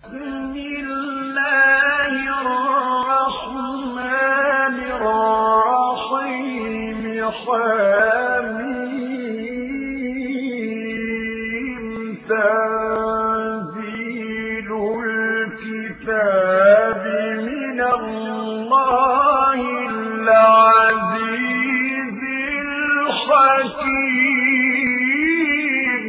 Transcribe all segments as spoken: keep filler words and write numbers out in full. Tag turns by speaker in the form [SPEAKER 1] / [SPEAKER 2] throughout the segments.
[SPEAKER 1] بسم الله الرحمن الرحيم حميم تنزيل الكتاب من الله العزيز الحكيم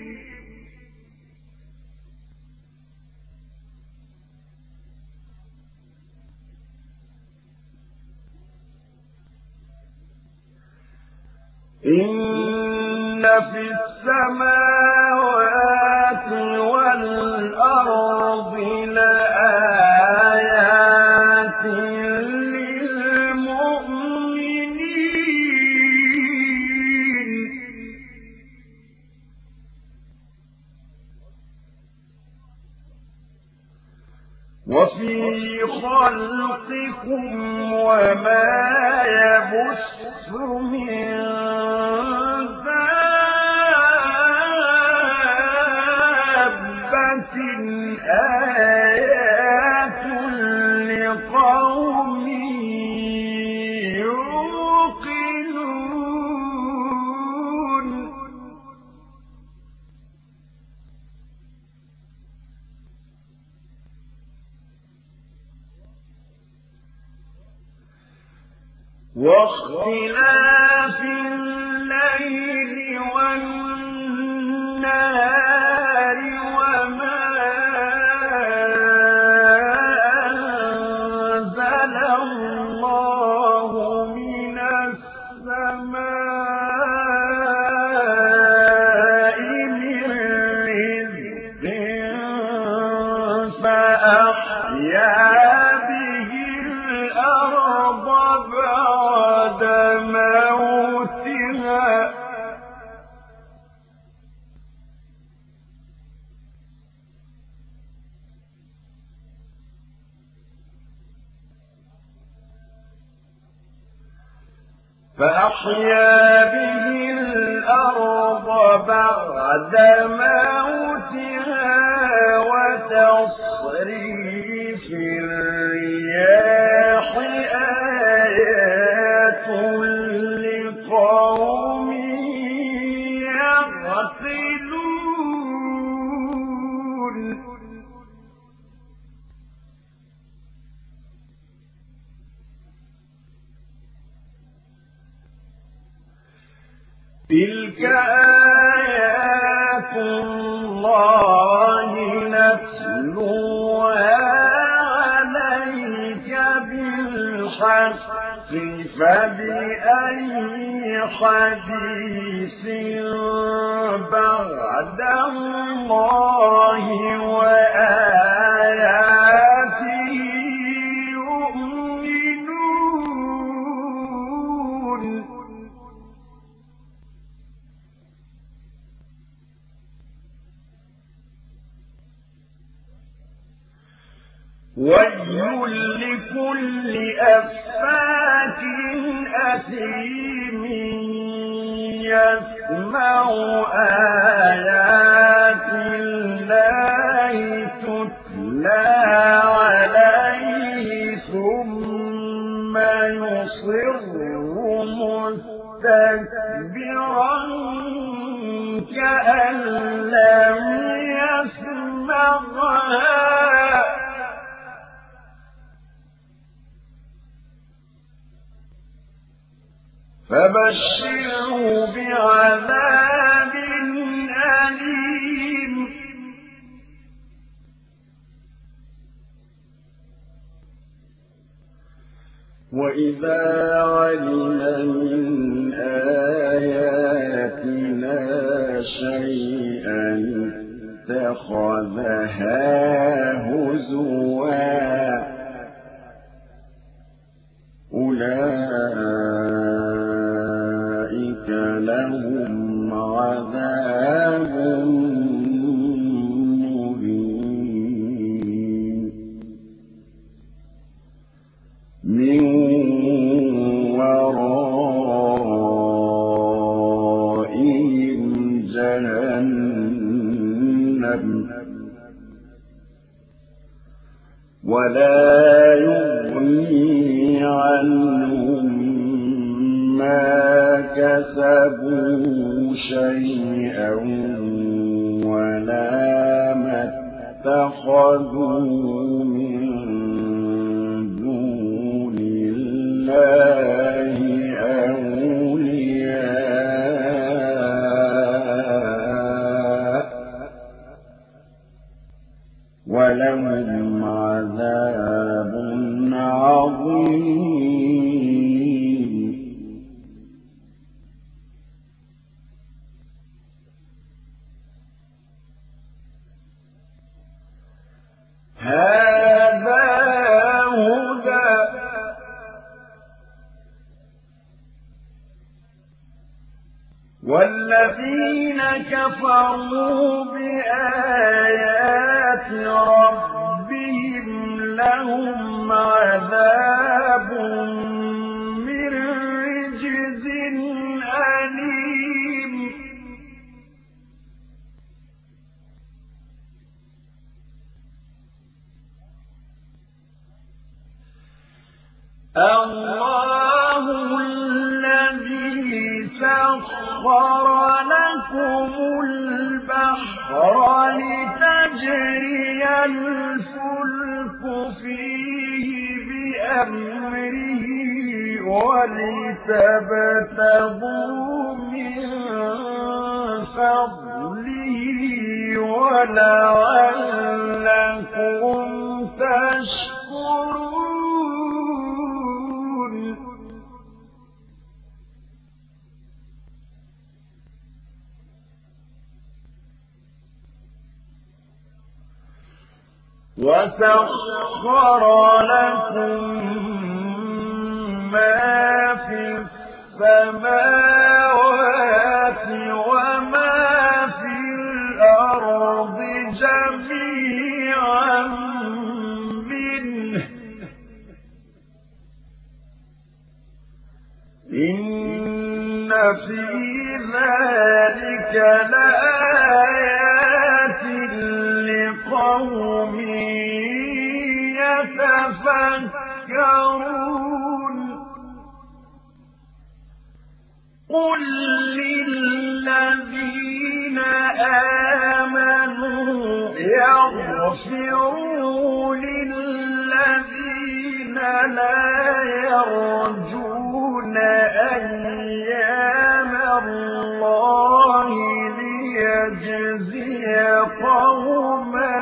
[SPEAKER 1] إن في السماوات والأرض لآيات للمؤمنين وفي خلقكم وما يبث من آيات لقوم يوقنون واختلاف الليل والنهار وما فأحيا به الأرض بعد موتها وتصريف الرياح آيات لقوم يعقلون تلك آيات الله نتلوها عليك بالحق فبأي حديث بعد الله وآياته يؤمنون ويل لكل أفاك أثيم يسمع آيات الله تتلى عليه ثم يصر مستكبرا كأن لم يسمعها فبشره بعذاب أليم وإذا علم من آياتنا شيئا اتخذها هزوا أولئك لهم عذاب مهين من ورائهم جهنم ولا يغني عنهم ما كسبوا شيئا ولا ما اتخذوا من دون الله أولياء ولهم عذاب عظيم. هذا هدى والذين كفروا بآيات ربهم لهم عذاب من رجز أليم. الله الذي سخر لكم البحر لتجري الفلك فيه بأمره ولتبتغوا من فضله ولعلكم تشكرون. وسخر لكم ما في السماوات وما في الأرض جميعا منه إن في ذلك لآيات لقوم يتفكرون. قل للذين آمنوا يغفروا للذين لا يرجون أيام الله ليجزي قوما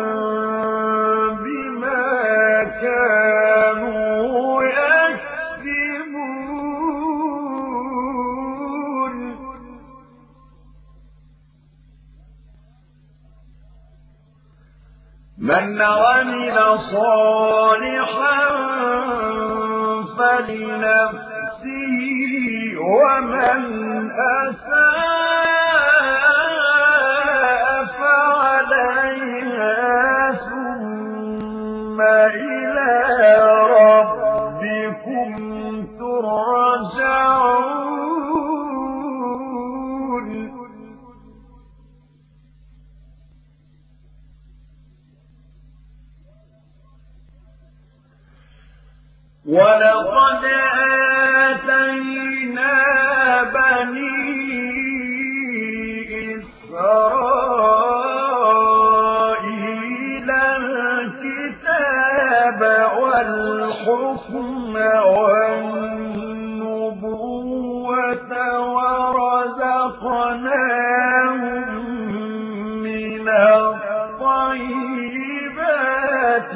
[SPEAKER 1] بما كانوا يكسبون. من عمل صالحا فلنفسه ومن أساء فعليها ثم إلى ربكم ترجعون. ولقد آتينا بني إسرائيل الكتاب والحكم والنبوة ورزقناهم من الطيبات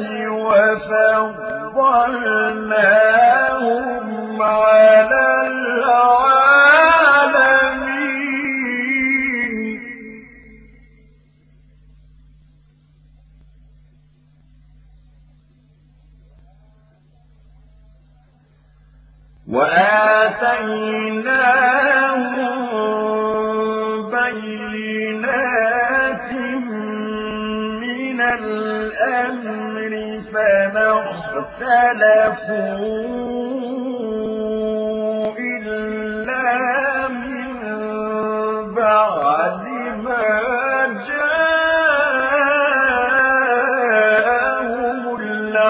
[SPEAKER 1] وفضلناهم على العالمين. وآتيناهم بينات من الأمر فما اختلفوا إلا من بعد ما جاءهم العلم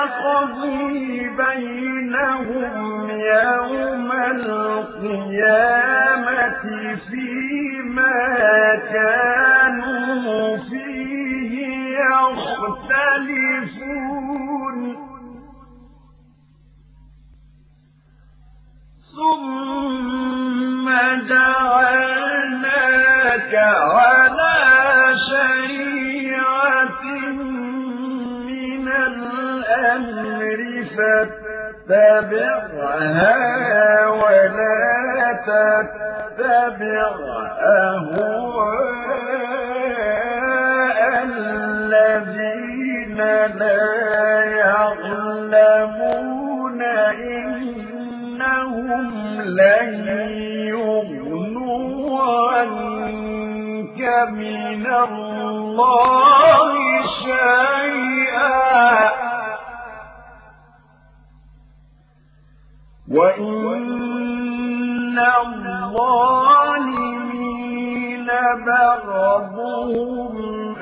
[SPEAKER 1] يقضي بينهم يوم القيامة فيما كانوا فيه يختلفون ثم جعلناك على شريعة من الأمر فاتبعها ولا تتبع أهواء الذين لا يعلمون إنهم لن يغنوا عنك من الله شيئا وإن الظالمين بعضهم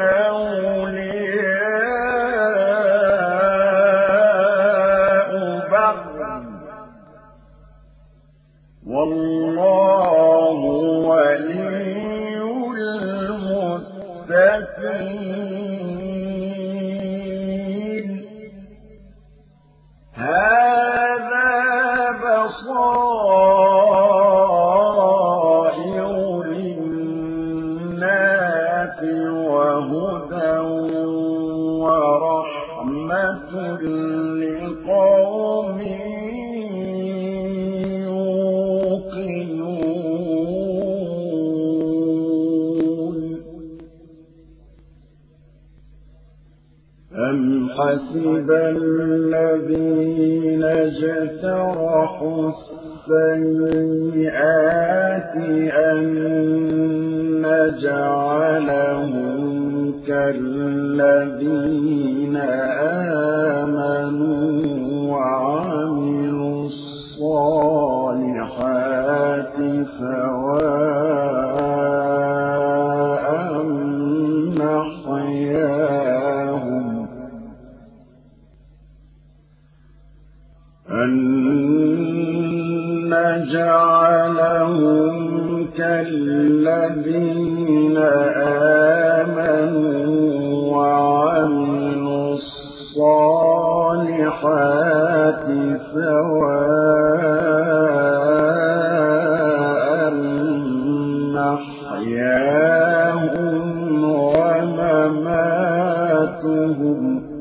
[SPEAKER 1] أولياء بعض والله ولي المتقين هذا بصائر للناس وهدى ورحمة لقوم أم حسب الذين اجترحوا السيئات أن نجعلهم كالذين آمنوا وعملوا الصالحات سواء محياهم أن نجعلهم كالذين آمنوا وعملوا الصالحات سواء محياهم ومماتهم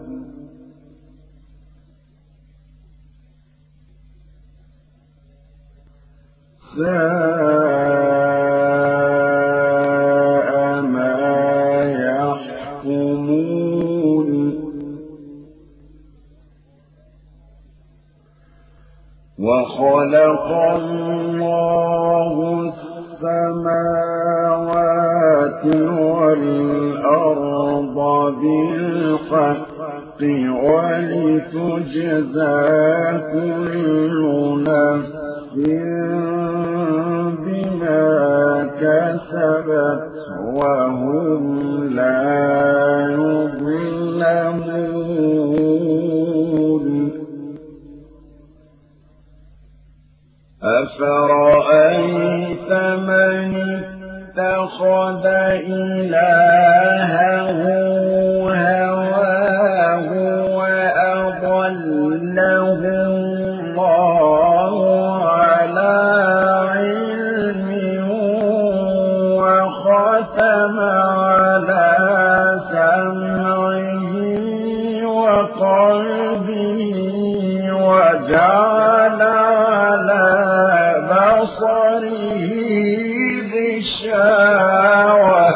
[SPEAKER 1] ساء ما يحكمون وخلق الله السماوات والأرض بالحق ولتجزى كل نفس بما كسبت وهم لا يظلمون أفرأيت من اتخذ إلهه هواه وأضله الله على علم وختم على سمعه وقلبه وجعل على بصره غشاوة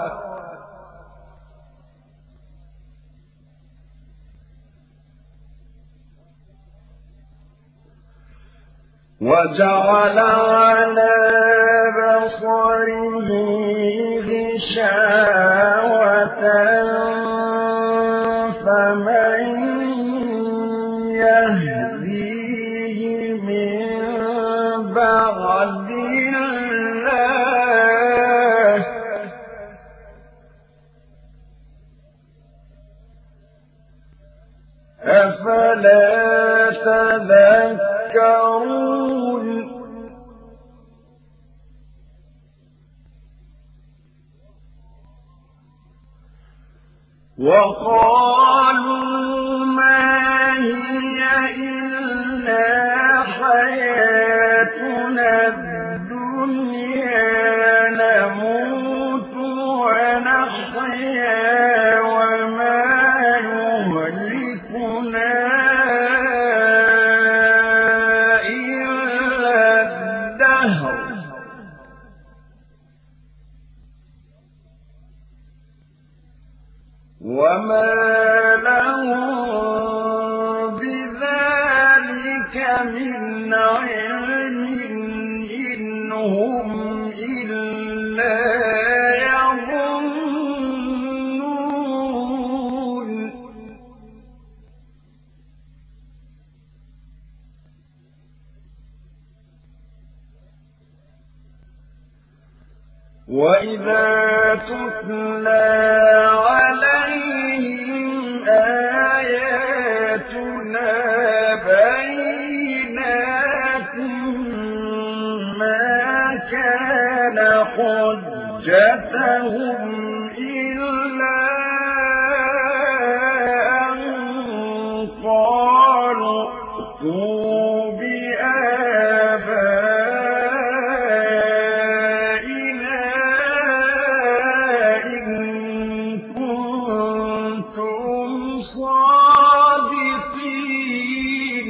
[SPEAKER 1] وجعل على بصره غشاوة فمن يهديه من بعد الله أفلا وقالوا ما هي إلا حياتنا الدنيا نموت ونحيا وما يهلكنا إلا الدهر وما لهم بذلك من علم إن هم إلا يظنون وإذا تتلى عليهم آياتنا بينات ما كان حجتهم إلا أن قالوا ائتوا بآبائنا إن كنتم صادقين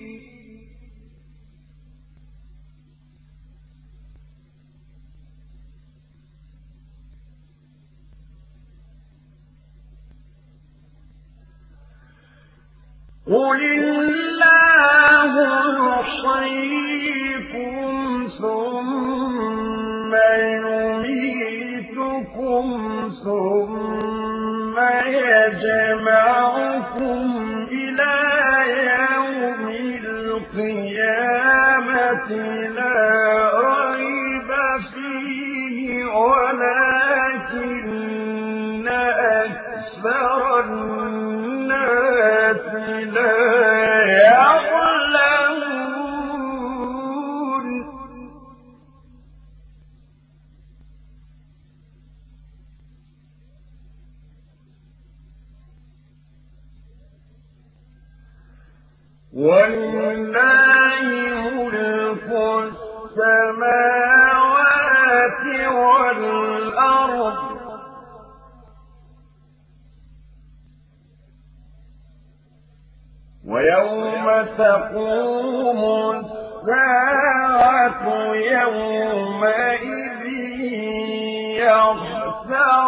[SPEAKER 1] قل الله يحييكم ثم يميتكم ثم يجمعكم إلى يوم القيامة لا ريب فيه ولكن أكثر الناس لا يعلمون ولله ملك السماوات والأرض ويوم تقوم الساعة يومئذ يخسر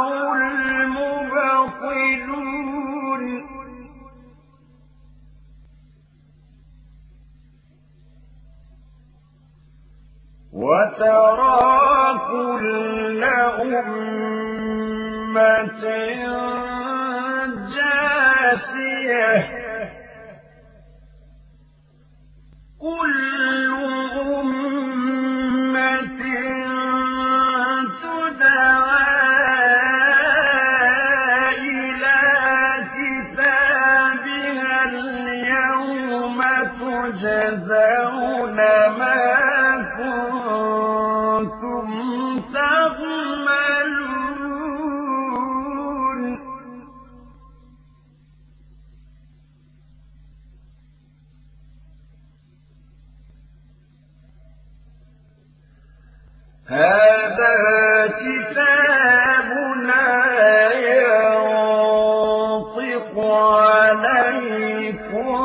[SPEAKER 1] المبطلون وترى كل أمة جاثية كل أمة تدعى إلى كتابها اليوم تجزون ما كنتم تعملون هذا كتابنا ينطق عليكم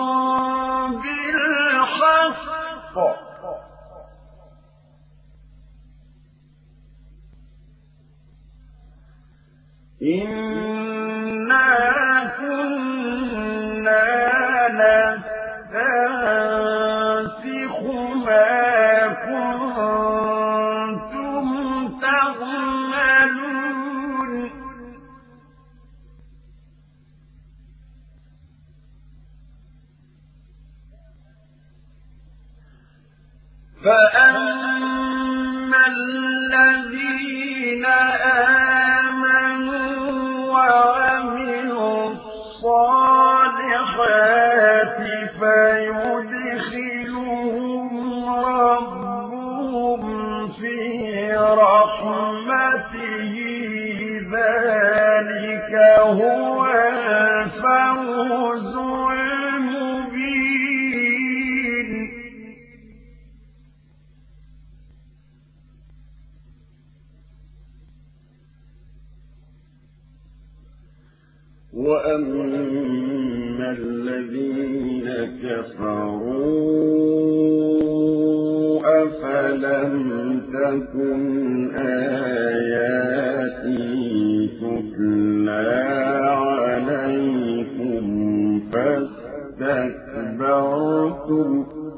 [SPEAKER 1] بالحق إنا كنا نستنسخ ما كنتم تعملون فأما الذين آمنوا وعملوا الصالحات فيدخلهم ربهم في رحمته ذلك هو
[SPEAKER 2] كفروا أفلم تكن آياتي تتلى عليكم فاستكبرتم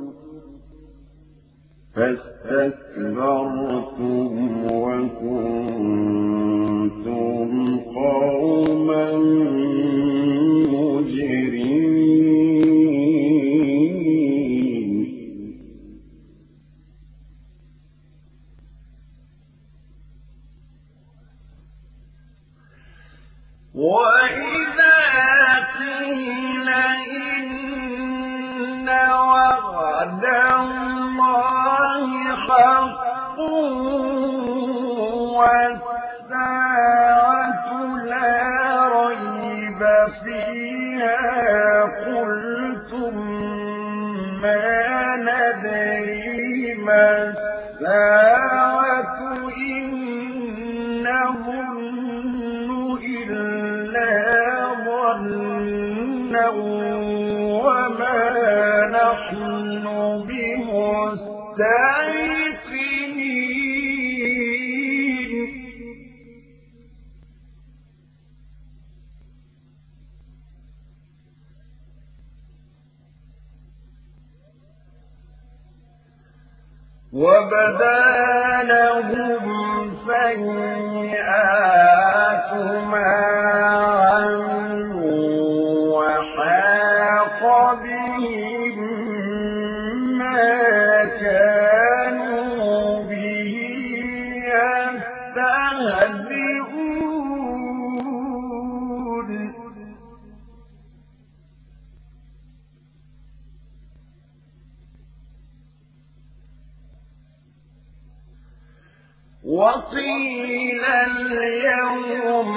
[SPEAKER 2] فاستكبرتم وكنتم قوما مجرمين.
[SPEAKER 1] وإذا قيل إن وعد الله حق والساعة لا ريب فيها قلتم ما ندري ما الساعة إن نظن إلا ظنا وما نحن بمستيقنين. وبدا لهم سيئات ما عملوا وحاق بهم ما كانوا به يستهزئون. وقيل اليوم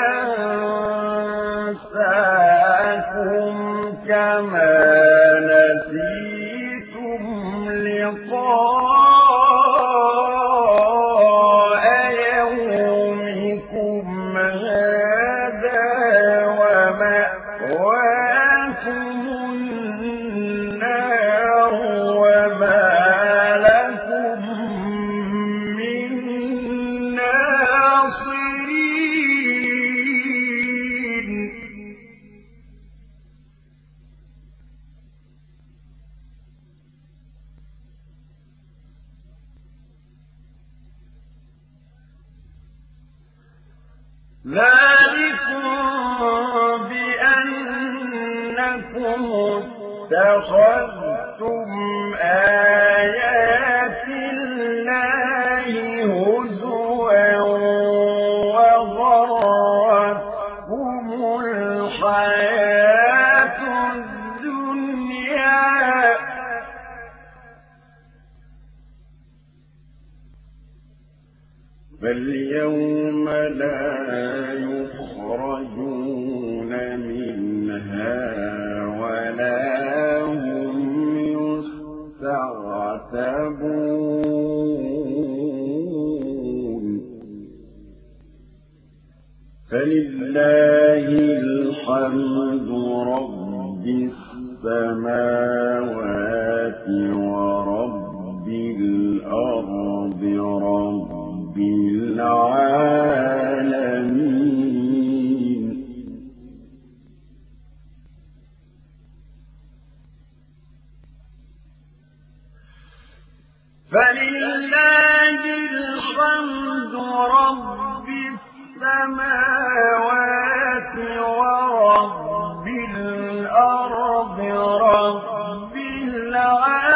[SPEAKER 1] ننساكم كما نسيتم لقاء يومكم هذا ومأواكم النار وما لكم من ناصرين. ذلكم بأنكم اتخذتم آيات الله هزوا وغرتكم الحياة الدنيا فاليوم لا يخرجون منها ولا هم يستعتبون. فلله الحمد رب السماوات ورب الأرض رب العالمين. فلله الحمد رب السماوات ورب الأرض رب العالمين.